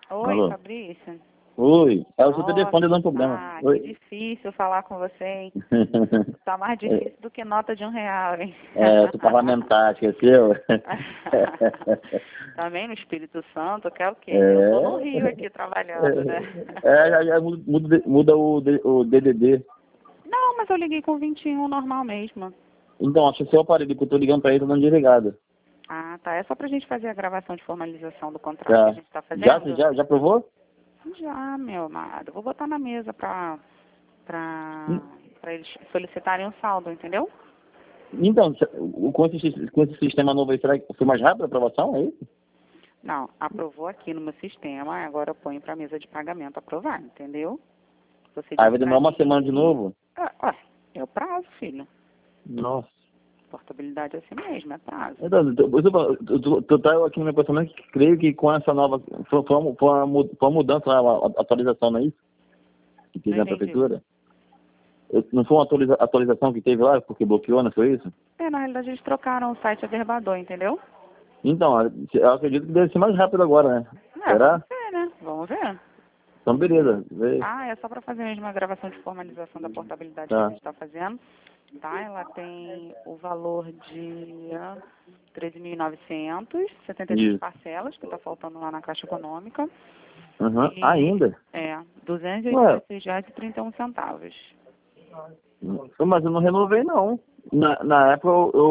Oi, Alô? Fabrício. Oi. É o seu Nossa, telefone dando problema. que Oi. difícil falar com você, hein? Tá mais difícil do que nota de R$ 1, hein? Sou parlamentar, esqueceu? Também no Espírito Santo, quer o quê? Eu tô no É. Rio aqui trabalhando, né? Já muda o DDD. Não, mas eu liguei com 21 normal mesmo. Então, acho que o seu aparelho que eu tô ligando pra ele tá dando desligado. Ah, tá. É só pra gente fazer a gravação de formalização do contrato que a Já. gente tá Já, fazendo? já provou? Já, meu amado. Vou botar na mesa Hum. pra eles solicitarem o saldo, entendeu? Então, com esse sistema novo aí, será que foi mais rápido a aprovação? É isso? Não, aprovou aqui no meu sistema, agora eu ponho pra mesa de pagamento aprovar, entendeu? Você Aí disse vai pra demorar uma mim... semana de novo? É o prazo, filho. Nossa. Portabilidade é assim mesmo, é prazo. Então, tu tá aqui no meu pensamento que creio que com essa nova... Foi uma mudança, uma atualização, não é isso? Que teve Não na entendi. prefeitura? Não foi uma atualização que teve lá, porque bloqueou, não foi isso? Na realidade eles trocaram o site Averbador, entendeu? Então, eu acredito que deve ser mais rápido agora, né? Vamos Será? ver, né? Vamos ver. Então, beleza. Vê. É só para fazer mesmo a gravação de formalização da portabilidade que a Tá. gente está fazendo. Tá? Ela tem o valor de 13.900, 73 Isso. parcelas, que está faltando lá na Caixa Econômica. Uhum. E Ainda? Ué, R$ 286,31. mas eu não renovei, não. Na época,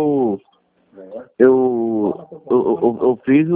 eu fiz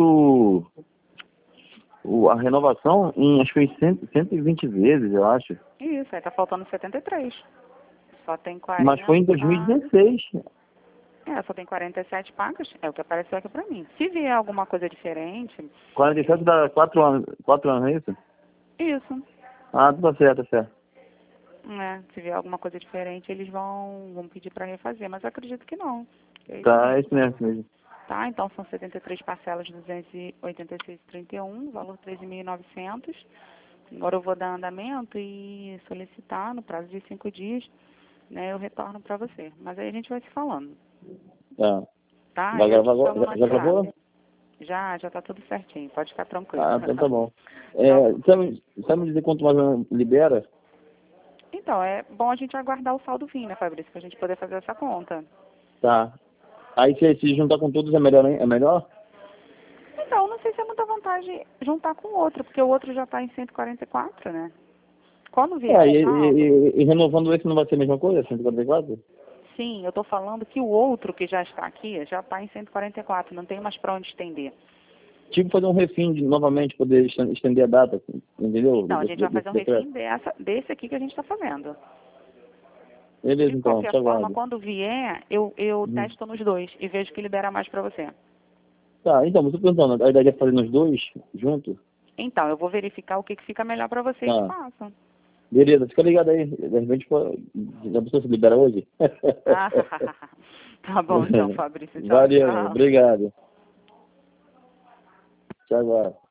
a renovação em, acho que foi 120 vezes, eu acho. Isso, aí tá faltando 73. Só tem Mas 40. foi em 2016. Só tem 47 pagas. É o que apareceu aqui pra mim. Se vier alguma coisa diferente, 47 dá 4 anos. 4 anos, é isso? isso. Ah, tá certo, tá certo. Se vier alguma coisa diferente, eles vão pedir pra refazer, mas eu acredito que não. É isso Tá, é mesmo. isso mesmo. Isso mesmo. Tá, então são 73 parcelas de 286,31, valor 13.900. Agora eu vou dar andamento e solicitar no prazo de 5 dias, né? Eu retorno pra você. Mas aí a gente vai se falando. Tá. Tá? Vai Eu gravar te chamo no agora? Já WhatsApp. gravou? Já tá tudo certinho, pode ficar tranquilo. Ah, então tá bom. Tá. Sabe me dizer quanto mais ou menos libera? Então, é bom a gente aguardar o saldo vir, né, Fabrício, pra gente poder fazer essa conta. Tá. Aí se juntar com todos é melhor, hein? É melhor? Então, não sei se é muita vantagem juntar com o outro, porque o outro já tá em 144, né? Quando vier o saldo, E renovando esse não vai ser a mesma coisa? 144? sim, eu tô falando que o outro que já está aqui já tá em 144, não tem mais pra onde estender. Tipo fazer um refim novamente, poder estender a data, entendeu? Não, a gente vai fazer um Decreto. refim desse aqui que a gente tá fazendo. Beleza, De então, te qualquer forma, aguardo. quando vier, eu Uhum. testo nos dois e vejo que libera mais pra você. Tá, então, você perguntando, a ideia é fazer nos dois juntos? Então, eu vou verificar o que fica melhor pra você e te Tá. passo. Beleza, fica ligado aí. De repente, já precisa se libera hoje? Ah, tá bom então, Fabrício. Tchau, Valeu, tchau. obrigado. Te aguardo.